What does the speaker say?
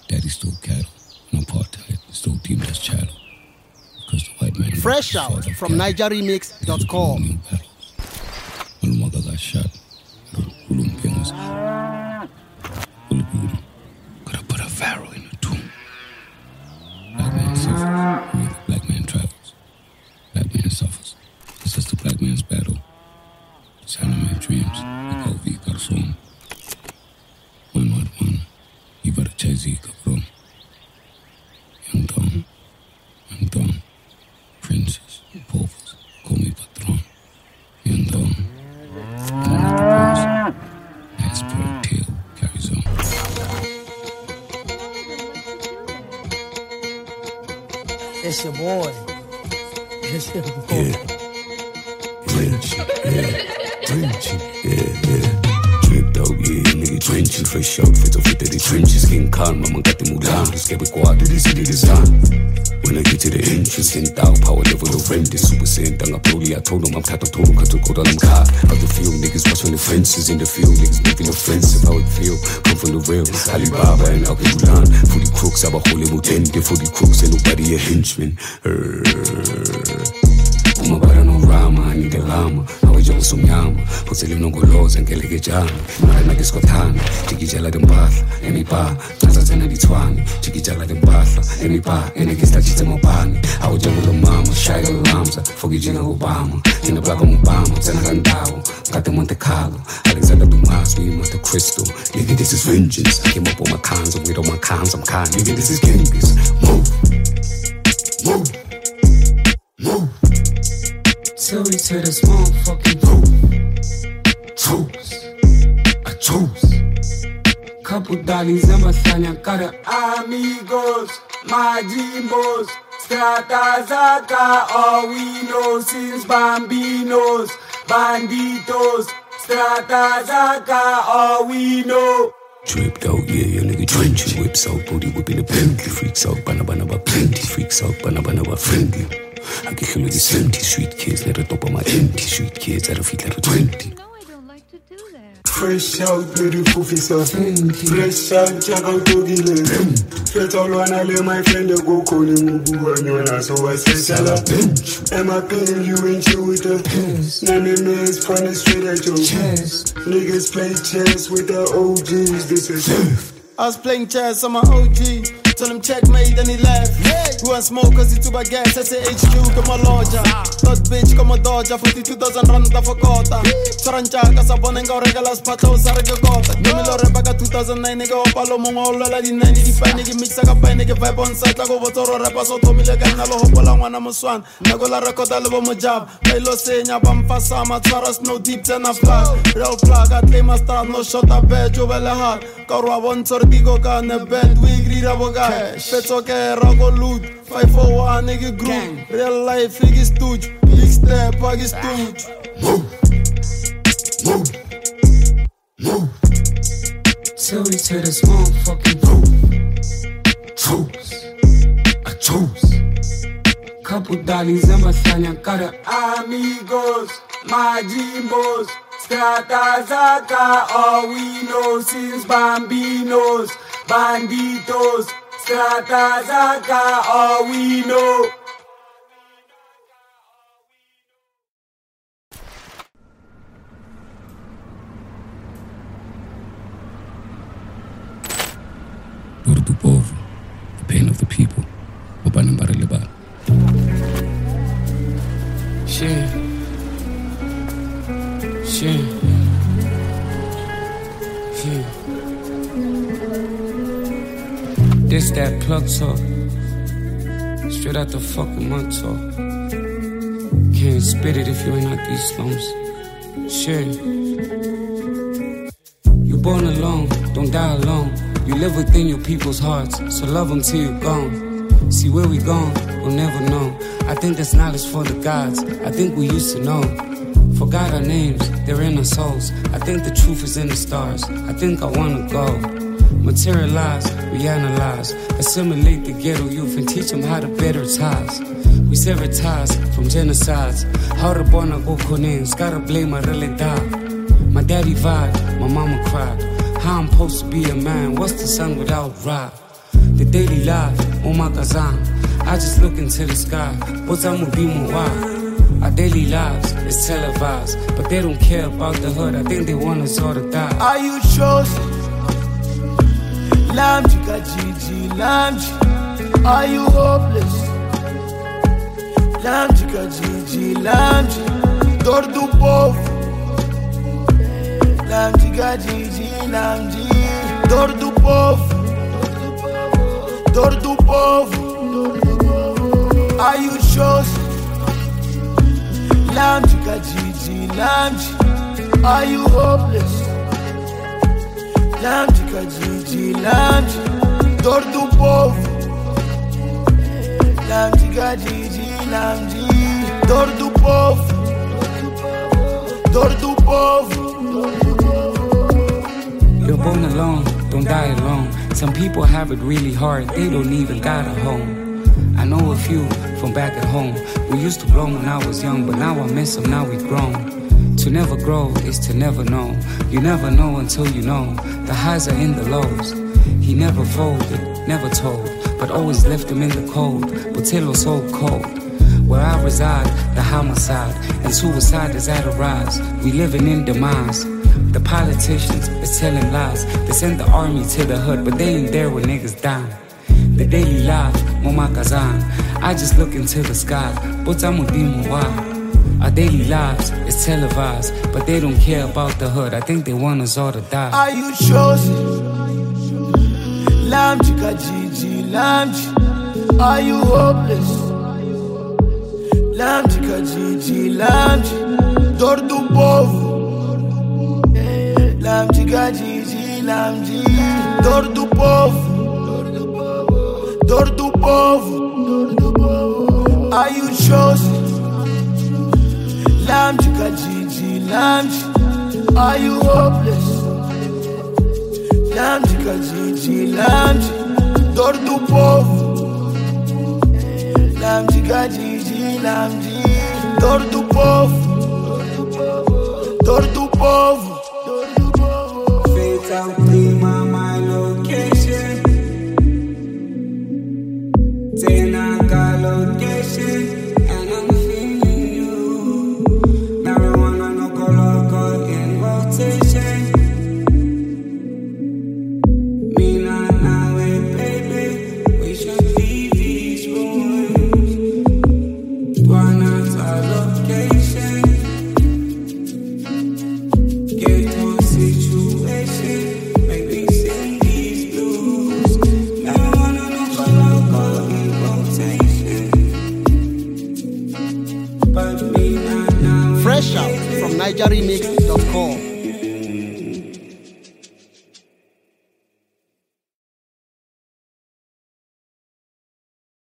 Daddy stole cattle, and apartheid stole deemed as chattel. Because the white man... Fresh out from NigerRemix.com. When mother got shot, could have put a pharaoh in the tomb. Black man suffers, black man travels. Black man suffers. This is the black man's battle. It's anime dreams. The Kofi Garson. One. Ivar Chezi Kabron. Young Don. Princes, pauvres, call me patron. Young Don. As per tale carries on. It's your boy. It's your boy. Yeah. Drip dog, yeah, nigga drenching. Fresh out, fit off into the trenches. King Khan, mama got the Mulan. Just get a quad to the city design. When I get to the entrance, in Tao, power level horrendous. Super Saiyan, Danga Proli, I told him I'm Tato Toro, Kato Koda Lam Ka. Out the field, niggas watching the fences. In the field, niggas moving offensive. How it feel, come from the real. Alibaba and Al Qaeda. For the crooks, I'm a holy mutende. For the crooks, ain't nobody a henchman. Umabara no rama, ni the lama. Awaja usumyama. Hoteli no goloza, ngelege jana. Mara na giskotana. Chikijala dembala, emi pa. Chaza zena ditwani. Chikijala dembala, emi pa. Enegista chite mopani. Awaja ulo mama. Shaiga lamza. Fogijina Obama. Tina Black Obama. Tena Randao. Kate Monte Carlo. Alexander Dumas. We Monte Cristo. Nigga, this is vengeance. I came up on my cons. I'm with all my cons. I'm kind. Nigga, this is Genghis. Move. Till we to this motherfucking I choose. Couple dollies in my thing, I got a amigos, my jimbos, strata zaga, all we know since bambinos, banditos, strata zaga, all we know. Dripped out, yeah, your nigga drenching. Whips out, booty whipping the Bentley. Freaks out, banana plenty. Freaks out, banana friendly. I get him with these empty street kids. Let her top of my empty street kids. At a feet, let her 20. No, I don't like to do that. Fresh out, beautiful face of fresh out, check out to the Fret all one, I let my friend go call him Mubu and you and so I say Shala. Am I paying you and you with the Name names, point straight at your chest. Niggas play chess with the OGs, this is I was playing chess on my OG. Told him checkmate and he left. You want smoke cause he too bad gas. I say HQ come a lodger. Thought bitch come a dodger. 42,000 rand for quarter. Saranchaka sa bonenga regalas pato sarga kota. Give me lore back 2009 nigga opalo mongo la di 90 di pa nigga mix ka pa nigga vibe on site go botoro rapa so to mi le gana lo hopola ngwana moswan. Nago la record albo mo job. Bailo senya bam fasa ma twaras no deep tena flag. Real plug at le master no shot a bed jo vele hard. Karwa bon sordigo ka ne bed we grira boga. Petso ke rago loot 541 nigga group. Real life nigga stooge. Big step bag stooge. Move. Till we to this motherfucking I choose. Couple dollies in my thing, I got a amigos, my jimbos, strata zaga, all we know since bambinos, banditos, strata zaga, all we know. Duro do povo, the pain of the people. Obanambara leba. Shit. This that plug talk. Straight out the fucking mud talk. Can't spit it if you ain't out these slums. Shit. You born alone, don't die alone. You live within your people's hearts, so love them till you're gone. See where we gone, we'll never know. I think that's knowledge for the gods, I think we used to know. Forgot our names, they're in our souls. I think the truth is in the stars, I think I wanna go. Materialize, reanalyze, assimilate the ghetto youth and teach them how to better ties. We sever ties from genocides. How to born a go names, gotta blame my realidad. My daddy vibed, my mama cried. How I'm supposed to be a man, what's the sun without rap? the daily life, umakazana. I just look into the sky, what's I'm gonna be more. Our daily lives is televised, but they don't care about the hood. I think they want us all to die. Are you chosen? Lamji kajiji, Lamji. Are you hopeless? Lamji kajiji, Lamji. Dor do povo. Lamji kajiji, Lamji. Dor do povo. Dor do povo. Are you chosen? Lamji kajiji, Lamji. Are you hopeless? Lamji kajiji, Lamji. Dor do povo. Lamji kajiji, Lamji. Dor do povo. Dor do povo. You're born alone, don't die alone. Some people have it really hard, they don't even got a home. I know a few from back at home. We used to blow when I was young, but now I miss them, now we've grown. To never grow is to never know. You never know until you know. The highs are in the lows. He never folded, never told, but always left them in the cold. Botello so cold. Where I reside, the homicide and suicide is at a rise. We living in demise. The politicians is telling lies. They send the army to the hood, but they ain't there when niggas die. The daily life, Momakazan. I just look into the sky, but I'm with Dimuwa. Our daily lives is televised, but they don't care about the hood. I think they want us all to die. Are you chosen? Lamji kajiji, Lamji. Are you hopeless? Lamji kajiji, Lamji. Dor do povo. Lamji kajiji, Lamji. Dor do povo. Dor do povo. Are you chosen? Lamji kajiji, Lamji. Are you hopeless? Lamji kajiji, Lamji. Dor do povo. Lamji kajiji, Lamji. Dor do povo. Dor do povo. Fatal Prima, my location. Tenaka location, and I'm feeling you. Marijuana no color in rotation. Me not now, baby. We should leave these ruins. Dwana's our location. Get to a situation, make me sing these blues. Marijuana no color in rotation. But me not now. Fresh out from NigerRemix.com.